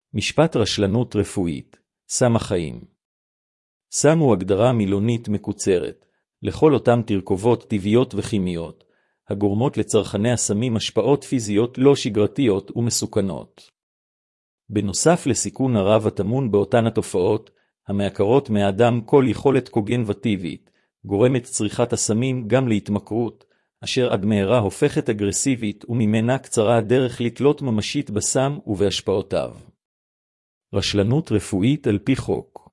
משפט רשלנות רפואית, סם החיים. סם הוא הגדרה מילונית מקוצרת, לכל אותם תרכובות טבעיות וכימיות, הגורמות לצרכני הסמים השפעות פיזיות לא שגרתיות ומסוכנות. בנוסף לסיכון הרב הטמון באותן התופעות, המעקרות מהאדם כל יכולת קוגנבטיבית, גורמת צריכת הסמים גם להתמכרות, אשר עד מהרה הופכת אגרסיבית וממנה קצרה הדרך לתלות ממשית בסם ובהשפעותיו. רשלנות רפואית על פי חוק.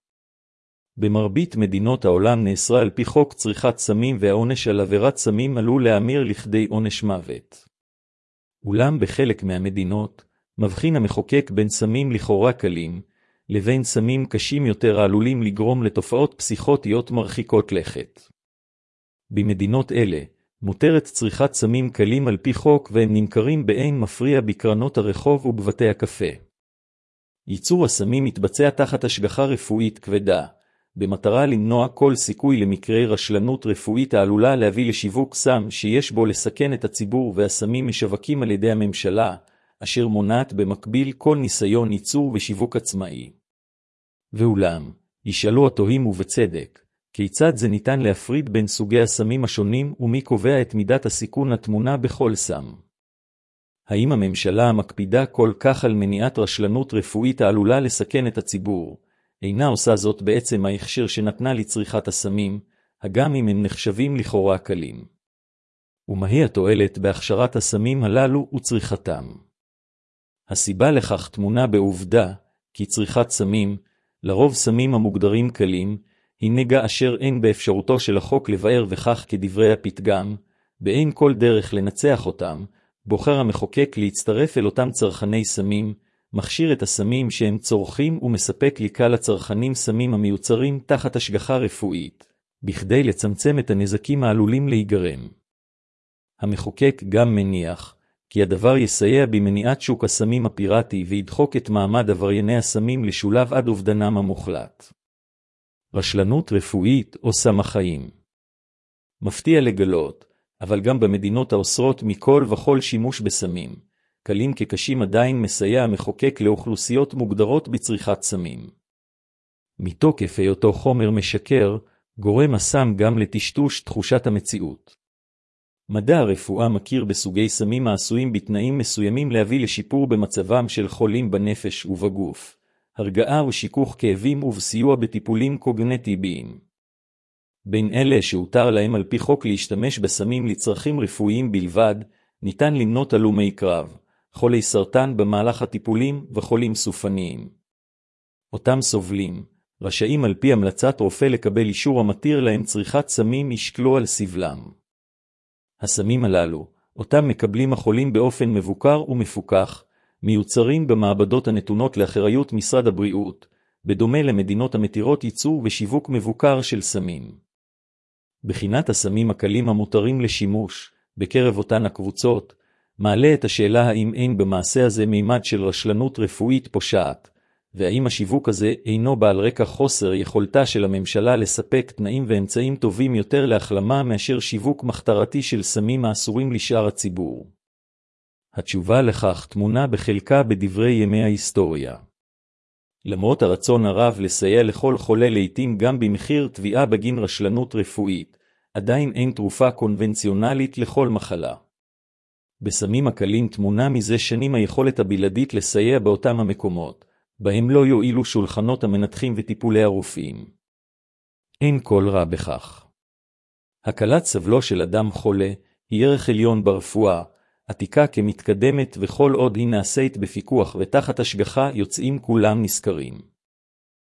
במרבית מדינות העולם נאסרה על פי חוק צריכת סמים והעונש על עבירת סמים עלול להמיר לכדי עונש מוות. אולם בחלק מהמדינות, מבחין המחוקק בין סמים לכאורה קלים, לבין סמים קשים יותר העלולים לגרום לתופעות פסיכוטיות מרחיקות לכת. במדינות אלה, מותרת צריכת סמים קלים על פי חוק והם נמכרים באין מפריע בקרנות הרחוב ובבתי הקפה. ייצור הסמים מתבצע תחת השגחה רפואית כבדה, במטרה למנוע כל סיכוי למקרי רשלנות רפואית העלולה להביא לשיווק סם שיש בו לסכן את הציבור, והסמים משווקים על ידי הממשלה, אשר מונעת במקביל כל ניסיון ייצור ושיווק עצמאי. ואולם, ישאלו התוהים ובצדק, כיצד זה ניתן להפריד בין סוגי הסמים השונים ומי קובע את מידת הסיכון התמונה בכל סם? האם הממשלה המקפידה כל כך על מניעת רשלנות רפואית העלולה לסכן את הציבור, אינה עושה זאת בעצם ההכשר שנתנה לצריכת הסמים, הגם אם הם נחשבים לכאורה קלים? ומהי התועלת בהכשרת הסמים הללו וצריכתם? הסיבה לכך טמונה בעובדה, כי צריכת סמים, לרוב סמים המוגדרים קלים, היא נגע אשר אין באפשרותו של החוק לבאר, וכך כדברי הפתגם, באין כל דרך לנצח אותם, בוחר המחוקק להצטרף אל אותם צרכני סמים, מכשיר את הסמים שהם צורכים ומספק לקהל הצרכנים סמים המיוצרים תחת השגחה רפואית, בכדי לצמצם את הנזקים העלולים להיגרם. המחוקק גם מניח, כי הדבר יסייע במניעת שוק הסמים הפיראטי וידחוק את מעמד עברייני הסמים לשולב עד אובדנם המוחלט. רשלנות רפואית או סם החיים. מפתיע לגלות, אבל גם במדינות האוסרות מכל וכל שימוש בסמים, קלים כקשים עדיין מסייע המחוקק לאוכלוסיות מוגדרות בצריכת סמים. מתוקף היותו חומר משקר, גורם הסם גם לטשטוש תחושת המציאות. מדע הרפואה מכיר בסוגי סמים העשויים בתנאים מסוימים להביא לשיפור במצבם של חולים בנפש ובגוף, הרגעה ושיכוך כאבים ובסיוע בטיפולים קוגניטיביים. בין אלה שהותר להם על פי חוק להשתמש בסמים לצרכים רפואיים בלבד, ניתן למנות הלומי קרב, חולי סרטן במהלך הטיפולים וחולים סופניים. אותם סובלים, רשאים על פי המלצת רופא לקבל אישור המתיר להם צריכת סמים ישקלו על סבלם. הסמים הללו, אותם מקבלים החולים באופן מבוקר ומפוקח, מיוצרים במעבדות הנתונות לאחריות משרד הבריאות, בדומה למדינות המתירות ייצור ושיווק מבוקר של סמים. בחינת הסמים הקלים המותרים לשימוש, בקרב אותן הקבוצות, מעלה את השאלה האם אין במעשה הזה מימד של רשלנות רפואית פושעת, והאם השיווק הזה אינו בעל רקע חוסר יכולתה של הממשלה לספק תנאים ואמצעים טובים יותר להחלמה מאשר שיווק מחתרתי של סמים האסורים לשאר הציבור. התשובה לכך טמונה בחלקה בדברי ימי ההיסטוריה. למרות הרצון הרב לסייע לכל חולה לעתים גם במחיר תביעה בגין רשלנות רפואית, עדיין אין תרופה קונבנציונלית לכל מחלה. בסמים הקלים טמונה מזה שנים היכולת הבלעדית לסייע באותם המקומות, בהם לא יועילו שולחנות המנתחים וטיפולי הרופאים. אין כל רע בכך. הקלת סבלו של אדם חולה היא ערך עליון ברפואה, עתיקה כמתקדמת, וכל עוד היא נעשית בפיקוח ותחת השגחה יוצאים כולם נזכרים.